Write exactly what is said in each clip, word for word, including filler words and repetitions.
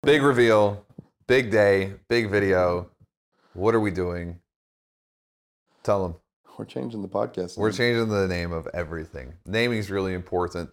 Big reveal, big day, big video. What are we doing? Tell them. We're changing the podcast. We're name. changing the name of everything. Naming is really important.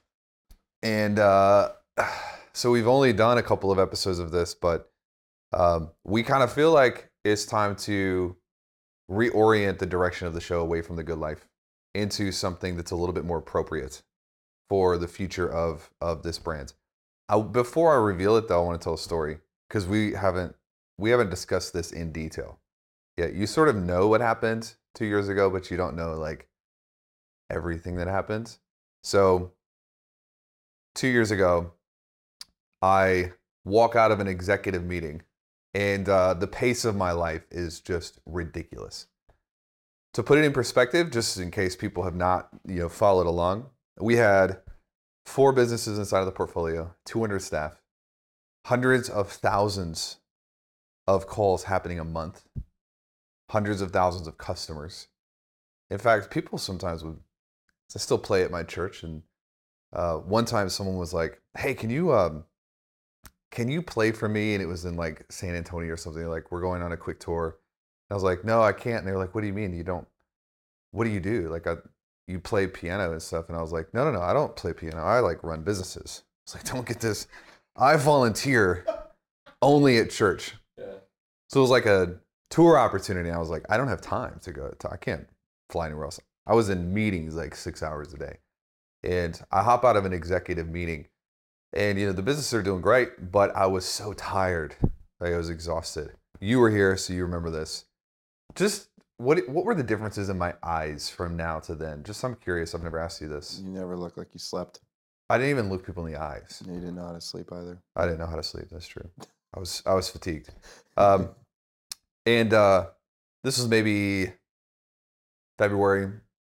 And uh, so we've only done a couple of episodes of this, but um, we kind of feel like it's time to reorient the direction of the show away from The Good Life into something that's a little bit more appropriate for the future of, of this brand. I, before I reveal it, though, I want to tell a story because we haven't we haven't discussed this in detail yet. You sort of know what happened two years ago, but you don't know like everything that happened. So two years ago, I walk out of an executive meeting, and uh, the pace of my life is just ridiculous. To put it in perspective, just in case people have not you know followed along, we had four businesses inside of the portfolio, two hundred staff, hundreds of thousands of calls happening a month, hundreds of thousands of customers. In fact, people sometimes would, I still play at my church, and uh, one time someone was like, hey, can you um, can you play for me? And it was in like San Antonio or something, like we're going on a quick tour. I was like, no, I can't. And they were like, what do you mean? You don't, what do you do? Like, I, you play piano and stuff. And I was like, no, no, no, I don't play piano. I like run businesses. It's like, don't get this. I volunteer only at church. Yeah. So it was like a tour opportunity. I was like, I don't have time to go. To, I can't fly anywhere else. I was in meetings like six hours a day. And I hop out of an executive meeting. And, you know, the businesses are doing great, but I was so tired. Like, I was exhausted. You were here, so you remember this. Just what what were the differences in my eyes from now to then? Just I'm curious. I've never asked you this. You never looked like you slept. I didn't even look people in the eyes. You didn't know how to sleep either. I didn't know how to sleep. That's true. I was I was fatigued. Um, and uh, this was maybe February.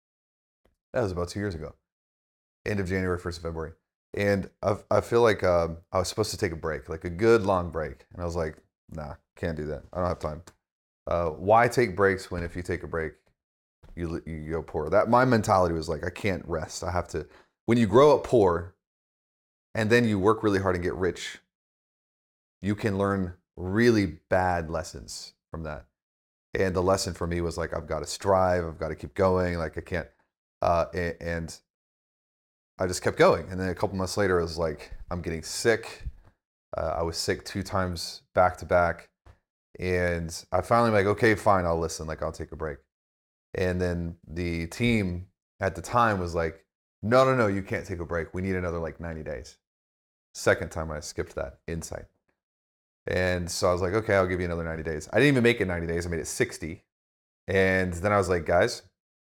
That was about two years ago. End of January, first of February. And I I feel like um, I was supposed to take a break, like a good long break. And I was like, nah, can't do that. I don't have time. Uh, why take breaks when if you take a break, you you go poor? That my mentality was like, I can't rest. I have to. When you grow up poor, and then you work really hard and get rich, you can learn really bad lessons from that. And the lesson for me was like, I've got to strive. I've got to keep going. Like I can't. Uh, and, and I just kept going. And then a couple months later, it was like, I'm getting sick. Uh, I was sick two times back to back. And I finally like, okay, fine, I'll listen. Like, I'll take a break. And then the team at the time was like, no, no, no, you can't take a break. We need another like ninety days. Second time I skipped that insight. And so I was like, okay, I'll give you another ninety days. I didn't even make it ninety days. I made it sixty. And then I was like, guys,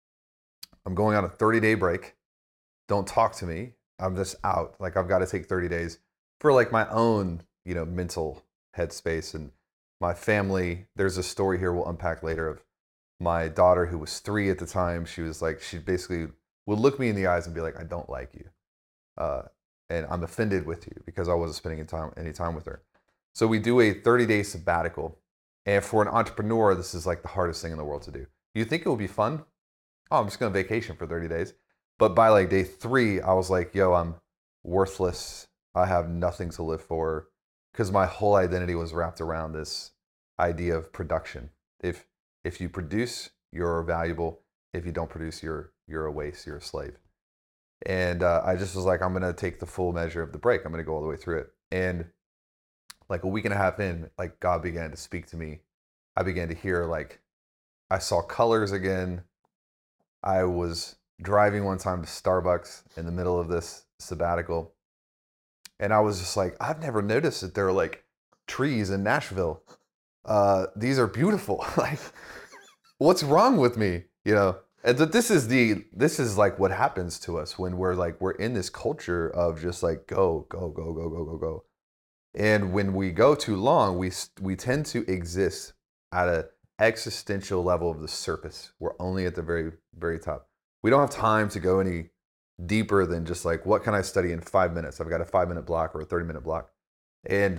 I'm going on a thirty-day break. Don't talk to me. I'm just out. Like, I've got to take thirty days for like my own, you know, mental headspace and my family. There's a story here we'll unpack later of my daughter who was three at the time. She was like, she basically would look me in the eyes and be like, I don't like you. Uh, and I'm offended with you because I wasn't spending any time, any time with her. So we do a thirty-day sabbatical. And for an entrepreneur, this is like the hardest thing in the world to do. You think it would be fun? Oh, I'm just going to vacation for thirty days. But by like day three, I was like, yo, I'm worthless. I have nothing to live for. Because my whole identity was wrapped around this idea of production. If if you produce, you're valuable. If you don't produce, you're you're a waste. You're a slave. And uh, I just was like, I'm gonna take the full measure of the break. I'm gonna go all the way through it. And like a week and a half in, like God began to speak to me. I began to hear like I saw colors again. I was driving one time to Starbucks in the middle of this sabbatical. And I was just like, I've never noticed that there are like trees in Nashville. Uh, these are beautiful. Like, what's wrong with me? You know, and th- this is the, this is like what happens to us when we're like, we're in this culture of just like, go, go, go, go, go, go, go. And when we go too long, we, we tend to exist at a existential level of the surface. We're only at the very, very top. We don't have time to go any deeper than just like, what can I study in five minutes? I've got a five minute block or a thirty minute block. And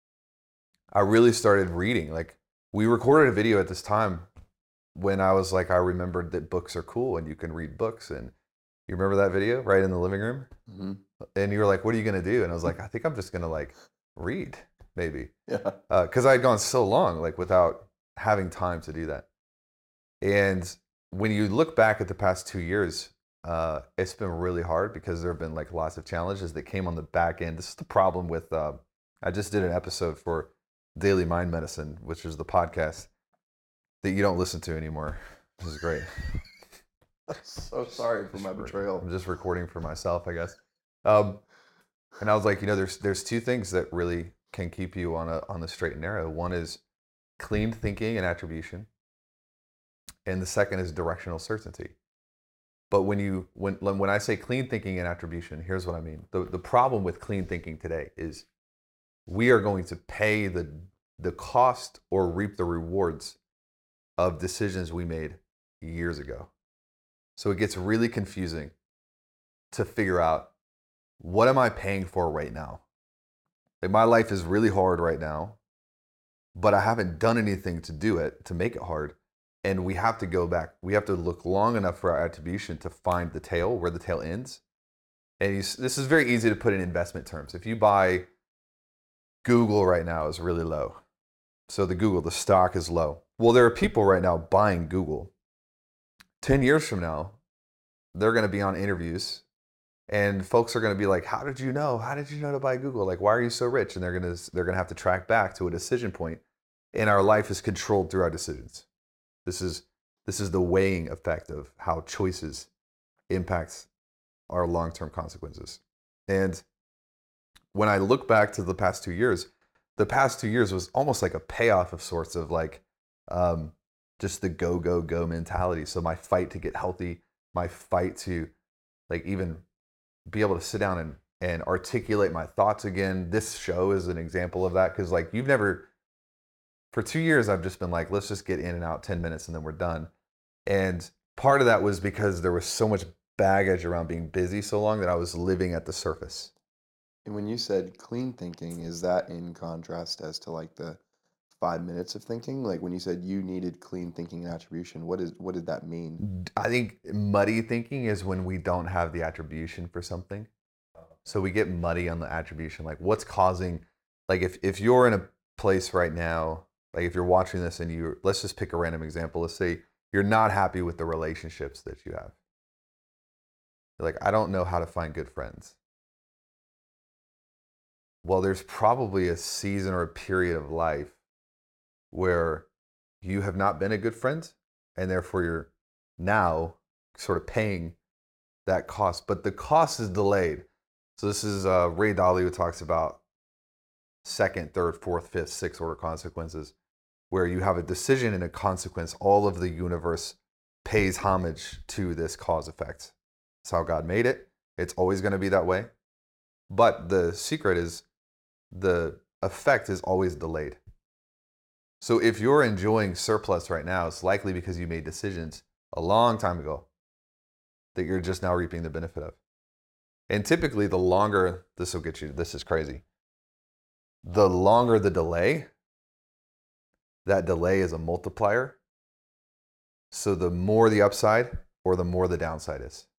I really started reading. Like, we recorded a video at this time when I was like, I remembered that books are cool and you can read books. And you remember that video right in the living room? Mm-hmm. And you were like, what are you going to do? And I was like, I think I'm just going to like read. maybe. Yeah. Because I had gone so long, like, without having time to do that. And when you look back at the past two years, uh, it's been really hard because there have been like lots of challenges that came on the back end. This is the problem with, uh, I just did an episode for Daily Mind Medicine, which is the podcast that you don't listen to anymore. This is great. I'm so sorry for my betrayal. I'm just recording for myself, I guess. Um, and I was like, you know, there's there's two things that really can keep you on a on the straight and narrow. One is clean thinking and attribution, and the second is directional certainty. But when you when when I say clean thinking and attribution, here's what I mean. The the problem with clean thinking today is we are going to pay the the cost or reap the rewards of decisions we made years ago. So it gets really confusing to figure out, what am I paying for right now? Like, my life is really hard right now, but I haven't done anything to do it, to make it hard. And we have to go back. We have to look long enough for our attribution to find the tail, where the tail ends. And you, this is very easy to put in investment terms. If you buy Google right now, is really low. So the Google, the stock is low. Well, there are people right now buying Google. ten years from now, they're going to be on interviews and folks are going to be like, how did you know? How did you know to buy Google? Like, why are you so rich? And they're going to, they're going to have to track back to a decision point. And our life is controlled through our decisions. This is, this is the weighing effect of how choices impact our long-term consequences. And when I look back to the past two years, the past two years was almost like a payoff of sorts of like, um, just the go, go, go mentality. So my fight to get healthy, my fight to like even be able to sit down and, and articulate my thoughts again. This show is an example of that. Cause like you've never, for two years, I've just been like, let's just get in and out ten minutes and then we're done. And part of that was because there was so much baggage around being busy so long that I was living at the surface. And when you said clean thinking, is that in contrast as to like the five minutes of thinking? Like when you said you needed clean thinking and attribution, what is what did that mean? I think muddy thinking is when we don't have the attribution for something. So we get muddy on the attribution. Like what's causing, like if, if you're in a place right now, like if you're watching this and you, let's just pick a random example. Let's say you're not happy with the relationships that you have. You're like, I don't know how to find good friends. Well, there's probably a season or a period of life where you have not been a good friend, and therefore you're now sort of paying that cost. But the cost is delayed. So this is uh, Ray Dalio who talks about second, third, fourth, fifth, sixth order consequences, where you have a decision and a consequence. All of the universe pays homage to this cause effect. That's how God made it. It's always going to be that way. But the secret is the effect is always delayed. So if you're enjoying surplus right now, it's likely because you made decisions a long time ago that you're just now reaping the benefit of. And typically the longer, this will get you, this is crazy. The longer the delay, that delay is a multiplier. So the more the upside or the more the downside is.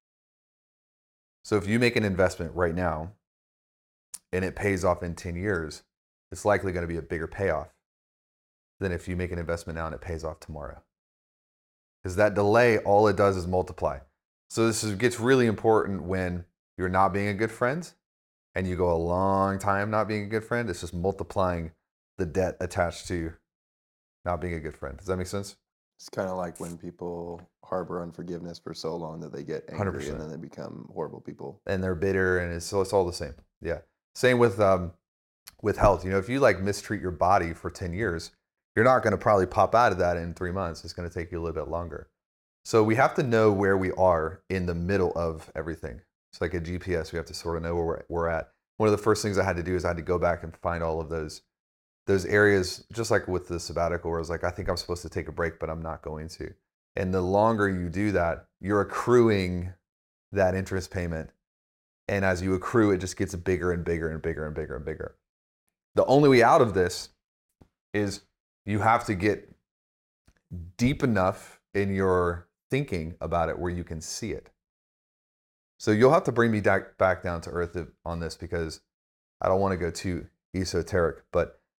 So if you make an investment right now and it pays off in ten years, it's likely going to be a bigger payoff than if you make an investment now and it pays off tomorrow. Because that delay, all it does is multiply. So this is, gets really important when you're not being a good friend and you go a long time not being a good friend. It's just multiplying the debt attached to not being a good friend. Does that make sense? It's kind of like when people harbor unforgiveness for so long that they get angry one hundred percent. And then they become horrible people. And they're bitter, and it's, so it's all the same. Yeah. Same with um, with health. You know, if you like mistreat your body for ten years, you're not going to probably pop out of that in three months. It's going to take you a little bit longer. So we have to know where we are in the middle of everything. It's like a G P S. We have to sort of know where we're, we're at. One of the first things I had to do is I had to go back and find all of those those areas, just like with the sabbatical, where I was like, I think I'm supposed to take a break, but I'm not going to. And the longer you do that, you're accruing that interest payment. And as you accrue, it just gets bigger and bigger and bigger and bigger and bigger. The only way out of this is you have to get deep enough in your thinking about it where you can see it. So you'll have to bring me back, back down to earth on this, because I don't want to go too esoteric, but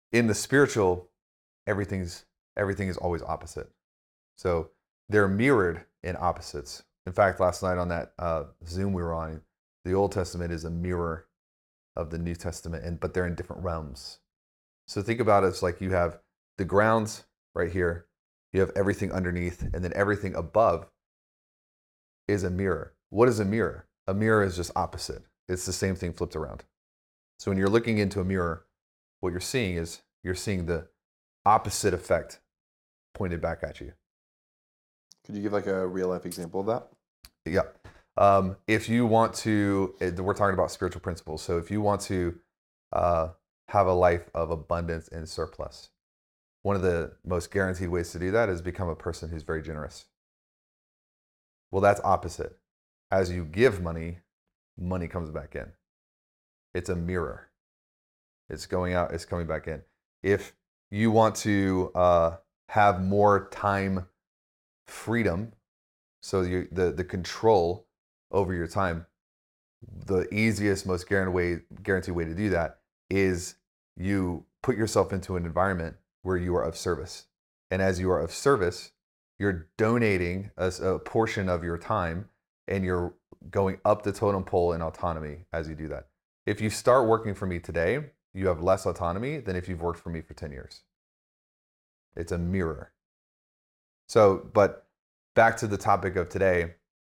in the spiritual, everything's everything is always opposite. So they're mirrored in opposites. In fact, last night on that uh, Zoom we were on, the Old Testament is a mirror of the New Testament, and but they're in different realms. So think about it as like you have the grounds right here, you have everything underneath, and then everything above is a mirror. What is a mirror? A mirror is just opposite. It's the same thing flipped around. So when you're looking into a mirror, what you're seeing is you're seeing the opposite effect pointed back at you. Could you give like a real life example of that? Yeah. Um, if you want to, we're talking about spiritual principles. So if you want to uh, have a life of abundance and surplus, one of the most guaranteed ways to do that is become a person who's very generous. Well, that's opposite. As you give money, money comes back in. It's a mirror. It's going out, it's coming back in. If you want to uh, have more time freedom, so you, the, the control over your time, the easiest, most guaranteed way, guaranteed way to do that is you put yourself into an environment where you are of service. And as you are of service, you're donating a, a portion of your time and you're going up the totem pole in autonomy as you do that. If you start working for me today, you have less autonomy than if you've worked for me for ten years. It's a mirror. So, but back to the topic of today,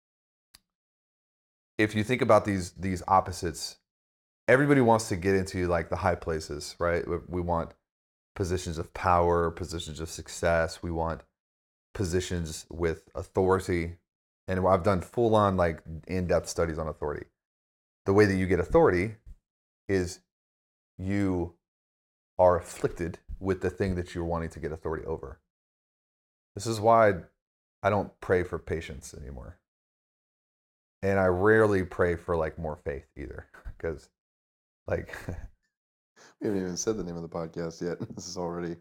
if you think about these these opposites, everybody wants to get into like the high places, right? We want positions of power, positions of success. We want positions with authority. And I've done full on like in-depth studies on authority. The way that you get authority is you are afflicted with the thing that you're wanting to get authority over. This is why I don't pray for patience anymore. And I rarely pray for like more faith either, because like We haven't even said the name of the podcast yet. This is already.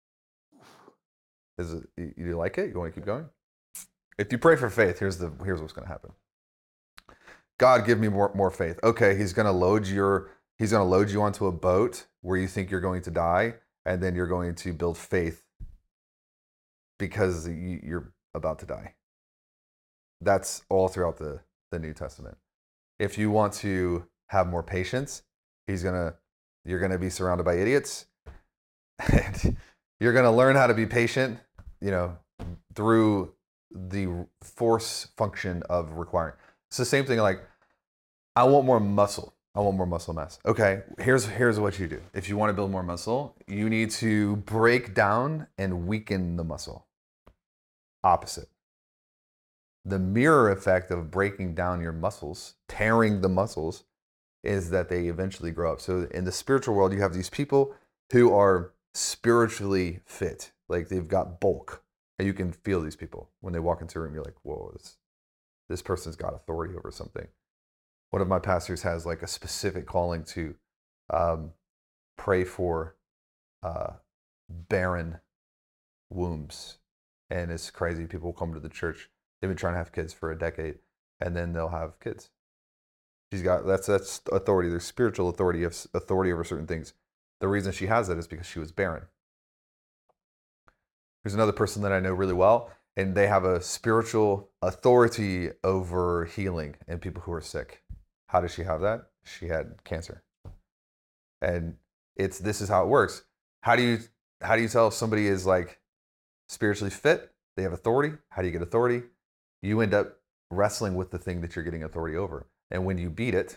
Is it, you, you like it? You want to keep going? If you pray for faith, here's the here's what's going to happen. God, give me more more faith. Okay, he's going to load your he's going to load you onto a boat where you think you're going to die, and then you're going to build faith because you, you're about to die. That's all throughout the the New Testament. If you want to have more patience, he's going to you're going to be surrounded by idiots. And you're going to learn how to be patient, you know, through the force function of requiring. It's the same thing like, I want more muscle. I want more muscle mass. Okay, here's here's what you do. If you want to build more muscle, you need to break down and weaken the muscle. Opposite. The mirror effect of breaking down your muscles, tearing the muscles, is that they eventually grow up. So in the spiritual world, you have these people who are spiritually fit, like they've got bulk, and you can feel these people when they walk into a room. You're like, whoa, this this person's got authority over something. One of my pastors has like a specific calling to um, pray for uh, barren wombs, and it's crazy. People come to the church. They've been trying to have kids for a decade, and then they'll have kids. She's got that's that's authority. There's spiritual authority of authority over certain things. The reason she has that is because she was barren. There's another person that I know really well, and they have a spiritual authority over healing and people who are sick. How does she have that? She had cancer. And it's this is how it works. How do you how do you tell if somebody is like spiritually fit? They have authority. How do you get authority? You end up wrestling with the thing that you're getting authority over. And when you beat it,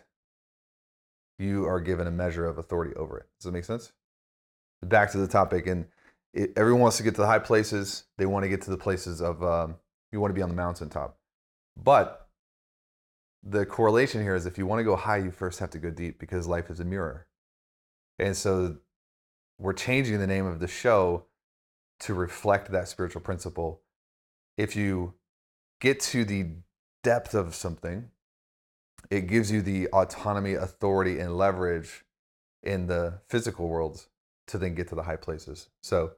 you are given a measure of authority over it. Does that make sense? Back to the topic, and it, everyone wants to get to the high places. They want to get to the places of, um, you want to be on the mountaintop. But the correlation here is if you want to go high, you first have to go deep because life is a mirror. And so we're changing the name of the show to reflect that spiritual principle. If you get to the depth of something, it gives you the autonomy, authority, and leverage in the physical world to then get to the high places. So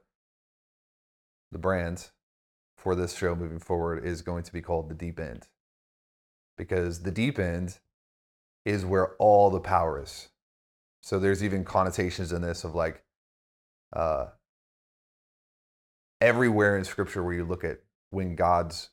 the brand for this show moving forward is going to be called The Deep End, because the deep end is where all the power is. So there's even connotations in this of like, Uh, everywhere in Scripture where you look at when God's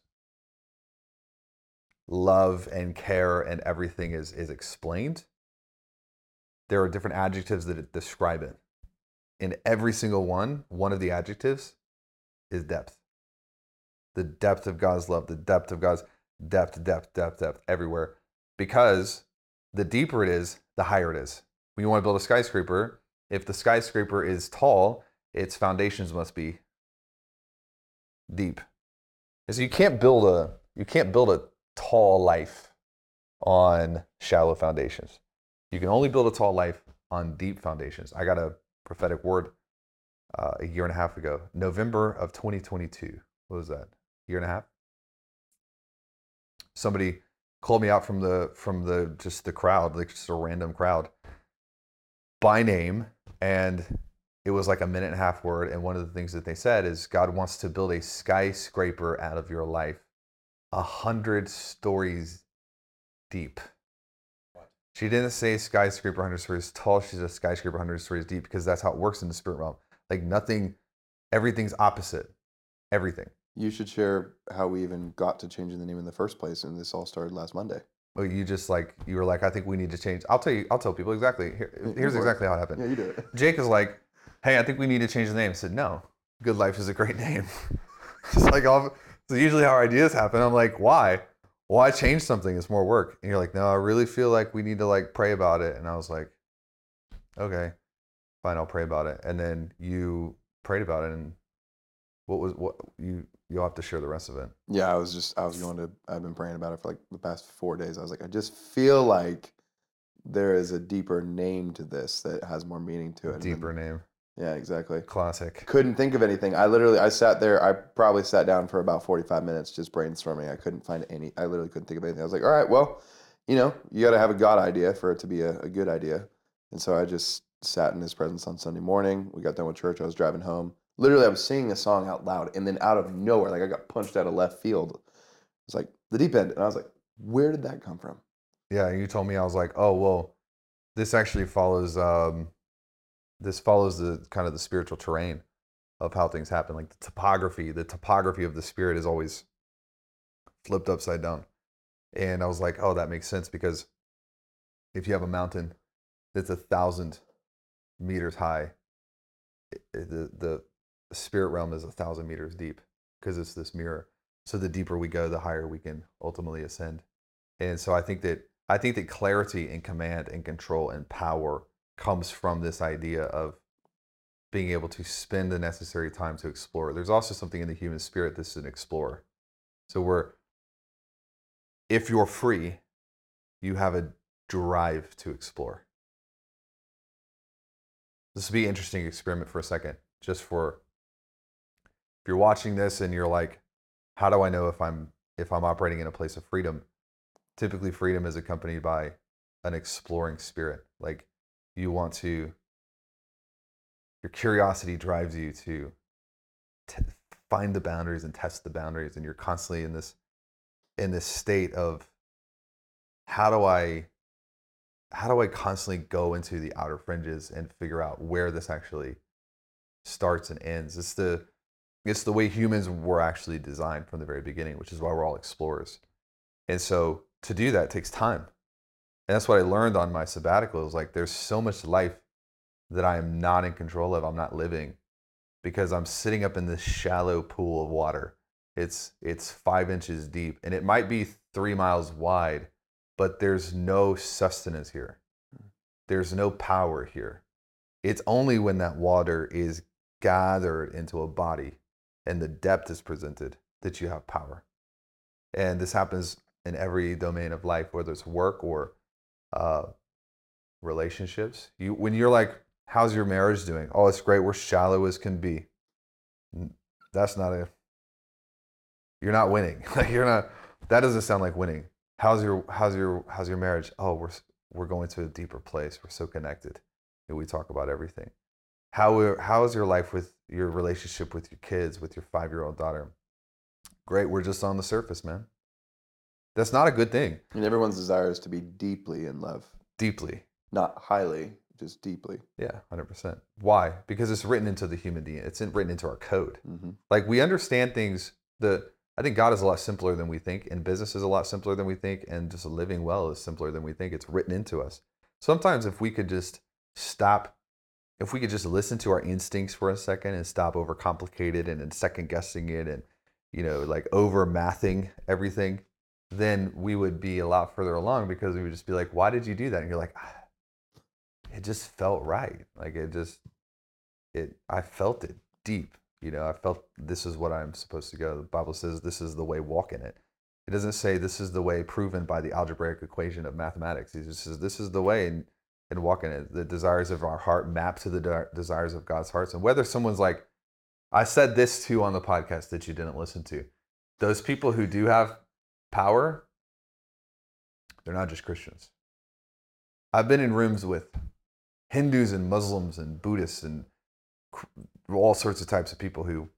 love and care and everything is is explained, there are different adjectives that describe it. In every single one, one of the adjectives is depth. The depth of God's love, the depth of God's depth, depth, depth, depth, everywhere. Because the deeper it is, the higher it is. When you want to build a skyscraper, if the skyscraper is tall, its foundations must be deep. And so you can't build a you can't build a tall life on shallow foundations. You can only build a tall life on deep foundations. I got a prophetic word uh, a year and a half ago, November of twenty twenty-two. What was that? Year and a half? Somebody called me out from the from the just the crowd, like just a random crowd, by name, and it was like a minute and a half word. And one of the things that they said is God wants to build a skyscraper out of your life, a hundred stories deep. She didn't say skyscraper one hundred stories tall. She said skyscraper one hundred stories deep, because that's how it works in the spirit realm. Like nothing, everything's opposite. Everything. You should share how we even got to changing the name in the first place, and this all started last Monday. Well, you just like, you were like, I think we need to change. I'll tell you, I'll tell people exactly. Here, here's exactly how it happened. Yeah, you do it. Jake is like, hey, I think we need to change the name. I said, no, Good Life is a great name. Just like, all, so usually how our ideas happen, I'm like, why? Why change something? It's more work. And you're like, no, I really feel like we need to like pray about it. And I was like, okay, fine, I'll pray about it. And then you prayed about it, and what was what you you'll have to share the rest of it. Yeah, I was just I was going to I've been praying about it for like the past four days. I was like, I just feel like there is a deeper name to this that has more meaning to it. Deeper then, name. Yeah, exactly. Classic. Couldn't think of anything. I literally I sat there. I probably sat down for about forty-five minutes just brainstorming. I couldn't find any. I literally couldn't think of anything. I was like, all right, well, you know, you got to have a God idea for it to be a, a good idea. And so I just sat in His presence on Sunday morning. We got done with church. I was driving home. Literally, I was singing a song out loud, and then out of nowhere, like I got punched out of left field. It's like the deep end, and I was like, where did that come from? Yeah, you told me. I was like, oh well, this actually follows. Um, this follows the kind of the spiritual terrain of how things happen. Like the topography, the topography of the spirit is always flipped upside down. And I was like, oh, that makes sense, because if you have a mountain that's a thousand meters high, the the spirit realm is a thousand meters deep, because it's this mirror. So the deeper we go, the higher we can ultimately ascend. And so I think that I think that clarity and command and control and power comes from this idea of being able to spend the necessary time to explore. There's also something in the human spirit that's an explorer. So we're, if you're free, you have a drive to explore. This will be an interesting experiment for a second, just for, if you're watching this and you're like, how do I know if I'm if I'm operating in a place of freedom? Typically, freedom is accompanied by an exploring spirit. Like you want to, your curiosity drives you to t- find the boundaries and test the boundaries, and you're constantly in this in this state of how do I how do I constantly go into the outer fringes and figure out where this actually starts and ends. It's the it's the way humans were actually designed from the very beginning, which is why we're all explorers. And so to do that takes time. And that's what I learned on my sabbatical. It was like, there's so much life that I am not in control of. I'm not living, because I'm sitting up in this shallow pool of water. It's it's five inches deep, and it might be three miles wide, but there's no sustenance here. There's no power here. It's only when that water is gathered into a body and the depth is presented that you have power. And this happens in every domain of life, whether it's work or uh, relationships. You, when you're like, how's your marriage doing? Oh, it's great. We're shallow as can be. That's not a, you're not winning. Like you're not, that doesn't sound like winning. How's your, how's your, how's your marriage? Oh, we're, we're going to a deeper place. We're so connected. And we talk about everything. How, how is your life with your relationship with your kids, with your five-year-old daughter? Great. We're just on the surface, man. That's not a good thing. And everyone's desire is to be deeply in love. Deeply. Not highly, just deeply. Yeah, one hundred percent. Why? Because it's written into the human D N A. It's in, written into our code. Mm-hmm. Like we understand things. The I think God is a lot simpler than we think, and business is a lot simpler than we think, and just living well is simpler than we think. It's written into us. Sometimes if we could just stop, if we could just listen to our instincts for a second and stop overcomplicated and, and second guessing it and, you know, like over mathing everything, then we would be a lot further along, because we would just be like, why did you do that? And you're like, ah, it just felt right. Like it just, it, I felt it deep. You know, I felt this is what I'm supposed to go. The Bible says this is the way, walk in it. It doesn't say this is the way proven by the algebraic equation of mathematics. It just says this is the way, and, and walk in it. The desires of our heart map to the de- desires of God's hearts. And whether someone's like, I said this too on the podcast that you didn't listen to. Those people who do have power, they're not just Christians. I've been in rooms with Hindus and Muslims and Buddhists and all sorts of types of people who,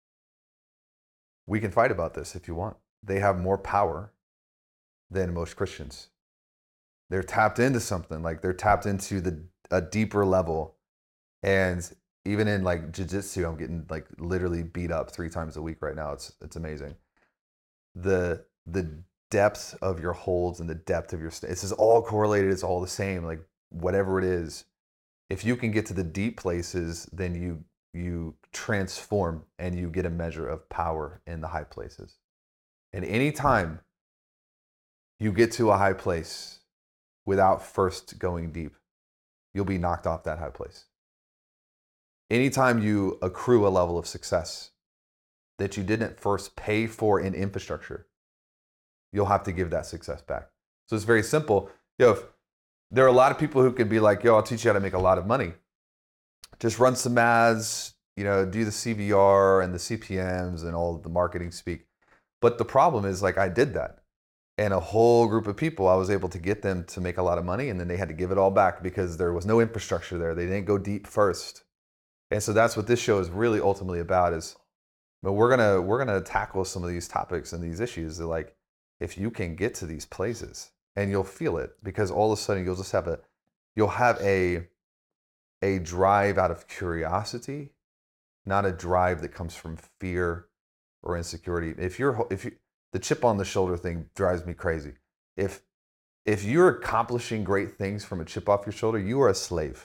we can fight about this if you want. They have more power than most Christians. They're tapped into something, like they're tapped into the a deeper level. And even in like jiu-jitsu, I'm getting like literally beat up three times a week right now. It's it's amazing. The the depth of your holds and the depth of your st- this is all correlated. It's all the same. Like whatever it is, if you can get to the deep places, then you you transform and you get a measure of power in the high places. And anytime you get to a high place without first going deep, you'll be knocked off that high place. Anytime you accrue a level of success that you didn't first pay for in infrastructure, you'll have to give that success back. So it's very simple. Yo, if there are a lot of people who could be like, yo, I'll teach you how to make a lot of money. Just run some ads, you know, do the C V R and the C P Ms and all the marketing speak. But the problem is, like, I did that. And a whole group of people, I was able to get them to make a lot of money, and then they had to give it all back because there was no infrastructure there. They didn't go deep first. And so that's what this show is really ultimately about, is, but we're gonna we're gonna tackle some of these topics and these issues that, like, if you can get to these places, and you'll feel it, because all of a sudden you'll just have a you'll have a a drive out of curiosity, not a drive that comes from fear or insecurity. If you're if you the chip on the shoulder thing drives me crazy. If if you're accomplishing great things from a chip off your shoulder, you are a slave.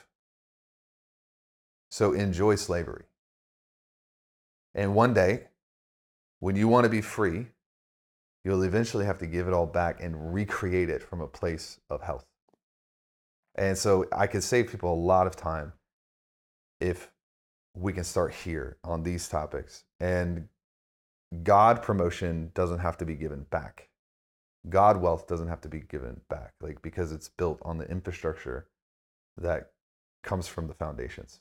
So enjoy slavery. And one day, when you want to be free, you'll eventually have to give it all back and recreate it from a place of health. And so I could save people a lot of time if we can start here on these topics. And God promotion doesn't have to be given back. God wealth doesn't have to be given back, like, because it's built on the infrastructure that comes from the foundations.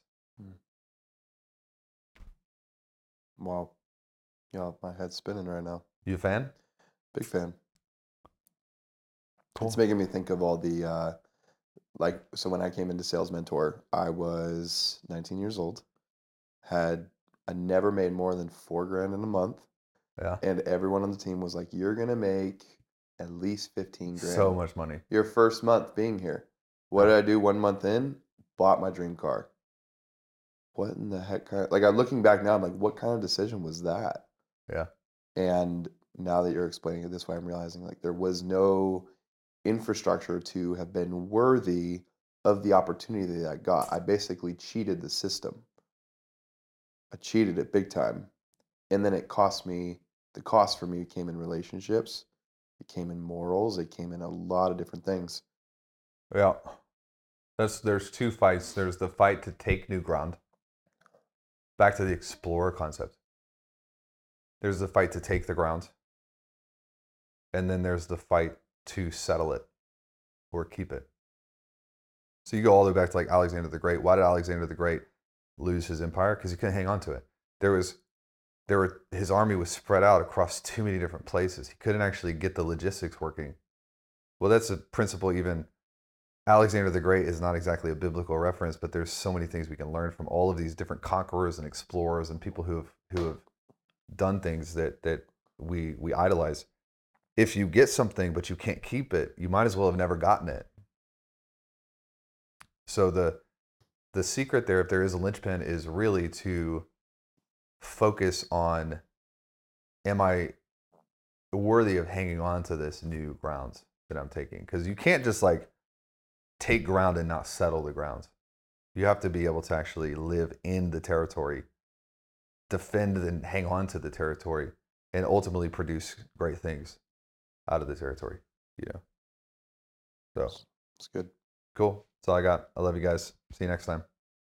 Wow. Yeah, my head's spinning right now. You a fan? Big fan. Cool. It's making me think of all the, uh, like, so when I came into Sales Mentor, I was nineteen years old, had, I never made more than four grand in a month. Yeah. And everyone on the team was like, you're going to make at least fifteen grand. So much money. Your first month being here. What Yeah. did I do one month in? Bought my dream car. What in the heck kind of, like, I'm looking back now, I'm like, what kind of decision was that? Yeah. And now that you're explaining it this way, I'm realizing, like, there was no infrastructure to have been worthy of the opportunity that I got. I basically cheated the system. I cheated it big time. And then it cost me, the cost for me came in relationships, it came in morals, it came in a lot of different things. Yeah. That's, there's two fights. There's the fight to take new ground. Back to the explorer concept. There's the fight to take the ground. And then there's the fight to settle it or keep it. So you go all the way back to, like, Alexander the Great. Why did Alexander the Great lose his empire? Because he couldn't hang on to it. There was, there were, his army was spread out across too many different places. He couldn't actually get the logistics working. Well, that's a principle. Even Alexander the Great is not exactly a biblical reference, but there's so many things we can learn from all of these different conquerors and explorers and people who have who have done things that that we we idolize. If you get something but you can't keep it, you might as well have never gotten it. So the the secret there, if there is a linchpin, is really to focus on, am I worthy of hanging on to this new grounds that I'm taking? Because you can't just like take ground and not settle the grounds. You have to be able to actually live in the territory, defend and hang on to the territory, and ultimately produce great things out of the territory. You know. So It's good. cool. That's all I got. I love you guys. See you next time.